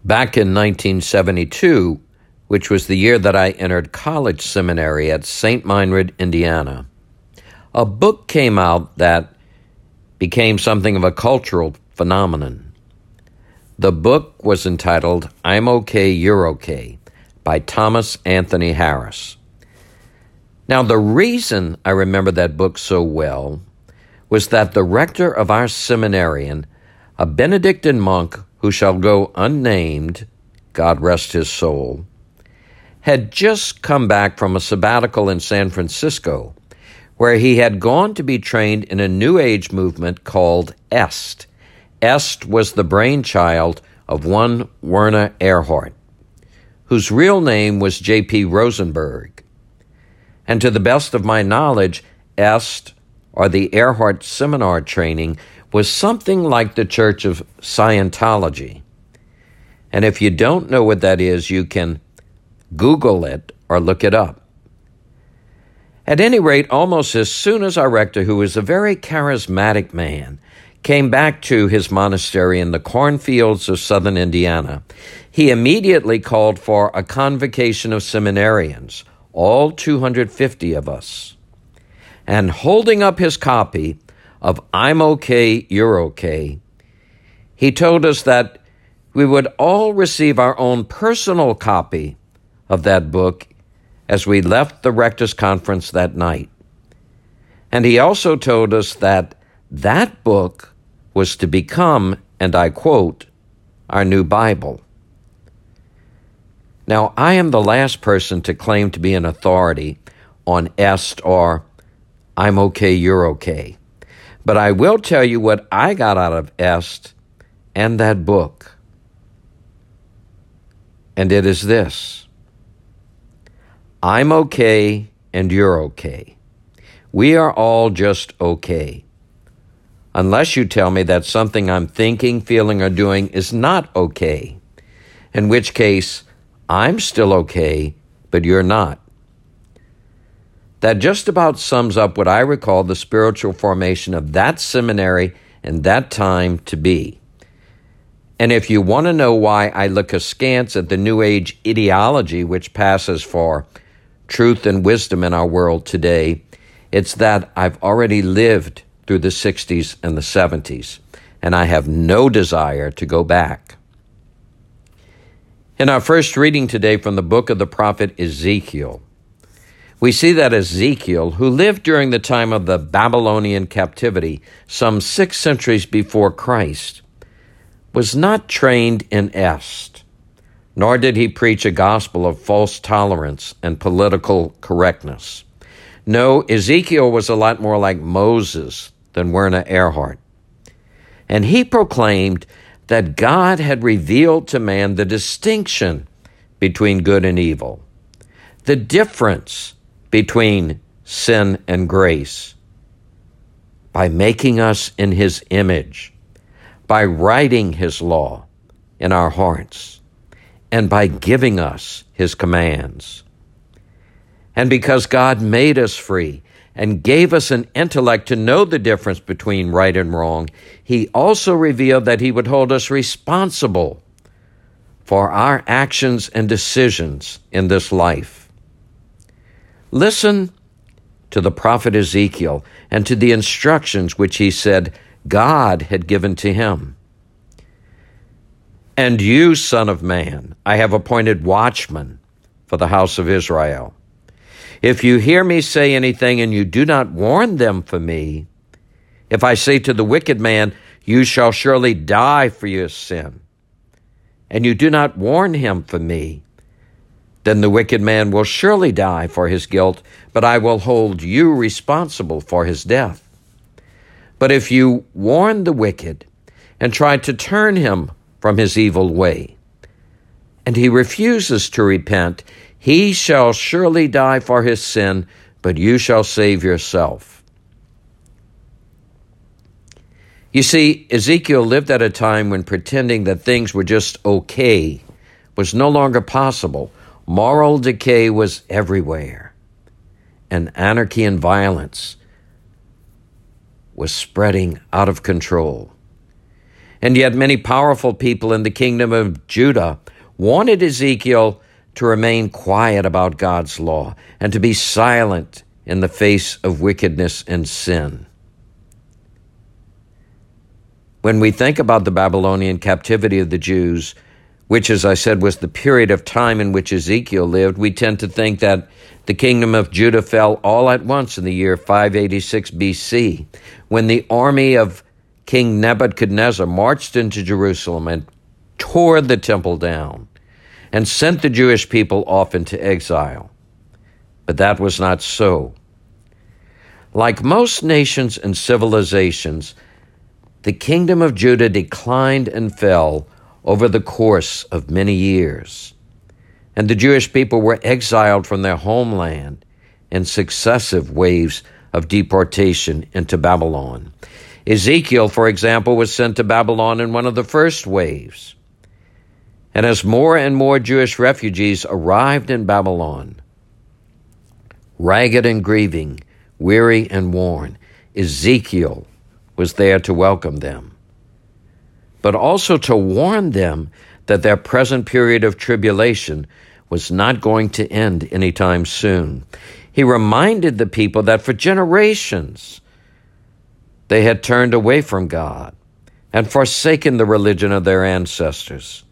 Back in 1972, which was the year that I entered college seminary at St. Meinrad, Indiana, a book came out that became something of a cultural phenomenon. The book was entitled I'm Okay, You're Okay by Thomas Anthony Harris. Now, the reason I remember that book so well was that the rector of our seminarian, a Benedictine monk who shall go unnamed, God rest his soul, had just come back from a sabbatical in San Francisco, where he had gone to be trained in a New Age movement called EST. EST was the brainchild of one Werner Erhard, whose real name was J.P. Rosenberg. And to the best of my knowledge, EST, or the Erhard Seminar training, was something like the Church of Scientology. And if you don't know what that is, you can Google it or look it up. At any rate, almost as soon as our rector, who was a very charismatic man, came back to his monastery in the cornfields of southern Indiana, he immediately called for a convocation of seminarians, all 250 of us. And holding up his copy of I'm Okay, You're Okay, he told us that we would all receive our own personal copy of that book as we left the rector's conference that night. And he also told us that that book was to become, and I quote, our new Bible. Now, I am the last person to claim to be an authority on EST or I'm Okay, You're Okay. But I will tell you what I got out of EST and that book. And it is this: I'm okay and you're okay. We are all just okay. Unless you tell me that something I'm thinking, feeling, or doing is not okay, in which case I'm still okay, but you're not. That just about sums up what I recall the spiritual formation of that seminary and that time to be. And if you want to know why I look askance at the New Age ideology which passes for truth and wisdom in our world today, it's that I've already lived through the 60s and the 70s, and I have no desire to go back. In our first reading today from the book of the prophet Ezekiel, we see that Ezekiel, who lived during the time of the Babylonian captivity, some 6 centuries before Christ, was not trained in EST, nor did he preach a gospel of false tolerance and political correctness. No, Ezekiel was a lot more like Moses than Werner Erhard. And he proclaimed that God had revealed to man the distinction between good and evil, the difference between sin and grace, by making us in his image, by writing his law in our hearts, and by giving us his commands. And because God made us free and gave us an intellect to know the difference between right and wrong, he also revealed that he would hold us responsible for our actions and decisions in this life. Listen to the prophet Ezekiel and to the instructions which he said God had given to him. And you, son of man, I have appointed watchmen for the house of Israel. If you hear me say anything and you do not warn them for me, if I say to the wicked man, you shall surely die for your sin, and you do not warn him for me, then the wicked man will surely die for his guilt, but I will hold you responsible for his death. But if you warn the wicked and try to turn him from his evil way, and he refuses to repent, he shall surely die for his sin, but you shall save yourself. You see, Ezekiel lived at a time when pretending that things were just okay was no longer possible. Moral decay was everywhere, and anarchy and violence was spreading out of control. And yet many powerful people in the kingdom of Judah wanted Ezekiel to remain quiet about God's law and to be silent in the face of wickedness and sin. When we think about the Babylonian captivity of the Jews, which, as I said, was the period of time in which Ezekiel lived, we tend to think that the kingdom of Judah fell all at once in the year 586 BC, when the army of King Nebuchadnezzar marched into Jerusalem and tore the temple down and sent the Jewish people off into exile. But that was not so. Like most nations and civilizations, the kingdom of Judah declined and fell over the course of many years. And the Jewish people were exiled from their homeland in successive waves of deportation into Babylon. Ezekiel, for example, was sent to Babylon in one of the first waves. And as more and more Jewish refugees arrived in Babylon, ragged and grieving, weary and worn, Ezekiel was there to welcome them, but also to warn them that their present period of tribulation was not going to end anytime soon. He reminded the people that for generations they had turned away from God and forsaken the religion of their ancestors.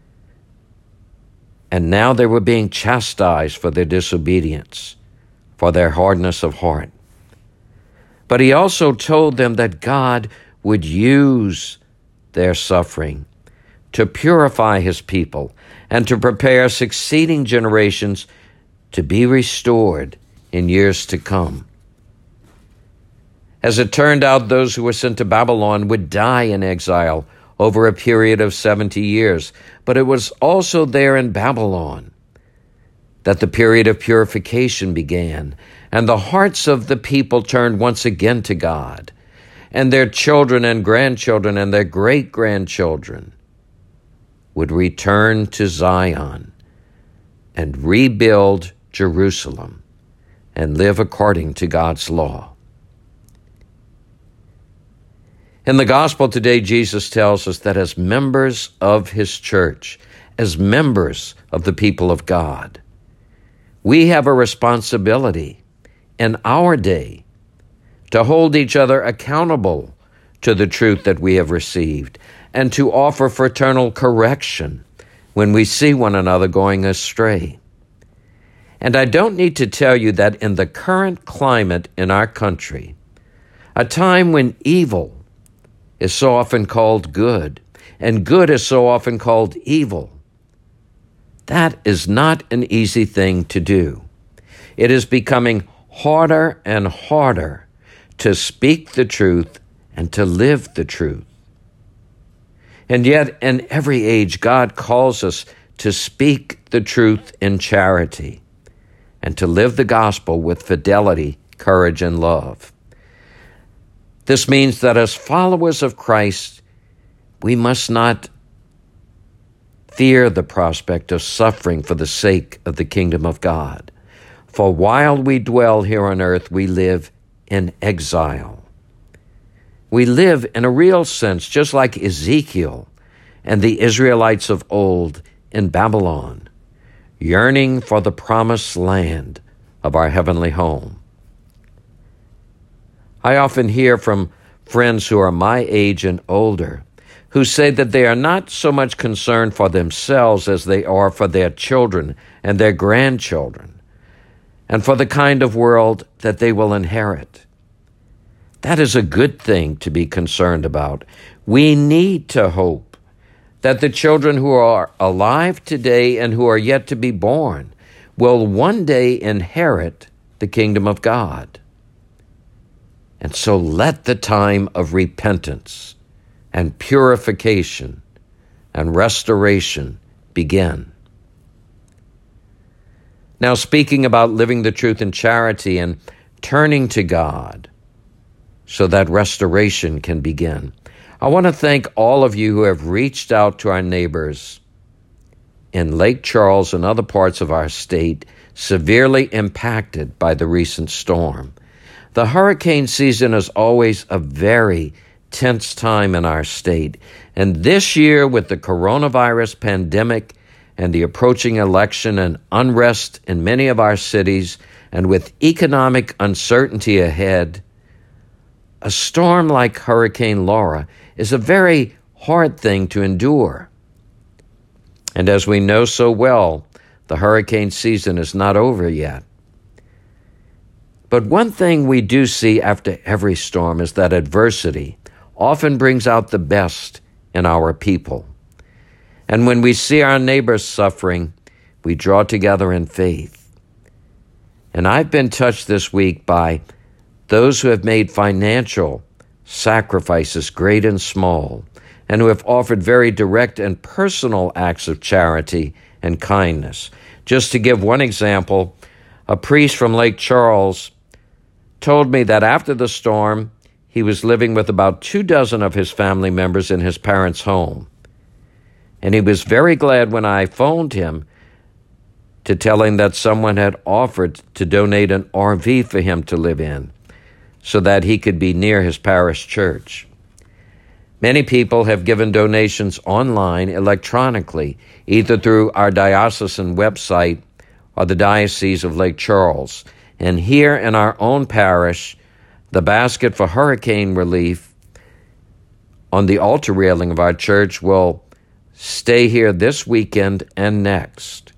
And now they were being chastised for their disobedience, for their hardness of heart. But he also told them that God would use their suffering to purify his people and to prepare succeeding generations to be restored in years to come. As it turned out, those who were sent to Babylon would die in exile over a period of 70 years. But it was also there in Babylon that the period of purification began, and the hearts of the people turned once again to God, and their children and grandchildren and their great-grandchildren would return to Zion and rebuild Jerusalem and live according to God's law. In the gospel today, Jesus tells us that as members of his church, as members of the people of God, we have a responsibility in our day to hold each other accountable to the truth that we have received and to offer fraternal correction when we see one another going astray. And I don't need to tell you that in the current climate in our country, a time when evil is so often called good and good is so often called evil, that is not an easy thing to do. It is becoming harder and harder to speak the truth and to live the truth. And yet, in every age, God calls us to speak the truth in charity and to live the gospel with fidelity, courage, and love. This means that as followers of Christ, we must not fear the prospect of suffering for the sake of the kingdom of God. For while we dwell here on earth, we live in exile. We live in a real sense, just like Ezekiel and the Israelites of old in Babylon, yearning for the promised land of our heavenly home. I often hear from friends who are my age and older who say that they are not so much concerned for themselves as they are for their children and their grandchildren, and for the kind of world that they will inherit. That is a good thing to be concerned about. We need to hope that the children who are alive today and who are yet to be born will one day inherit the kingdom of God. And so let the time of repentance and purification and restoration begin. Now, speaking about living the truth in charity and turning to God so that restoration can begin, I want to thank all of you who have reached out to our neighbors in Lake Charles and other parts of our state severely impacted by the recent storm. The hurricane season is always a very tense time in our state. And this year, with the coronavirus pandemic and the approaching election and unrest in many of our cities, and with economic uncertainty ahead, a storm like Hurricane Laura is a very hard thing to endure. And as we know so well, the hurricane season is not over yet. But one thing we do see after every storm is that adversity often brings out the best in our people. And when we see our neighbors suffering, we draw together in faith. And I've been touched this week by those who have made financial sacrifices, great and small, and who have offered very direct and personal acts of charity and kindness. Just to give one example, a priest from Lake Charles told me that after the storm, he was living with about 24 of his family members in his parents' home. And he was very glad when I phoned him to tell him that someone had offered to donate an RV for him to live in so that he could be near his parish church. Many people have given donations online electronically, either through our diocesan website or the Diocese of Lake Charles. And here in our own parish, the basket for hurricane relief on the altar railing of our church will stay here this weekend and next.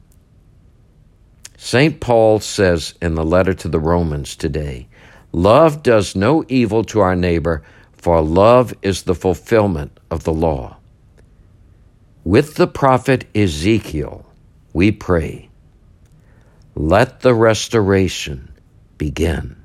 St. Paul says in the letter to the Romans today, "Love does no evil to our neighbor, for love is the fulfillment of the law." With the prophet Ezekiel, we pray, let the restoration begin.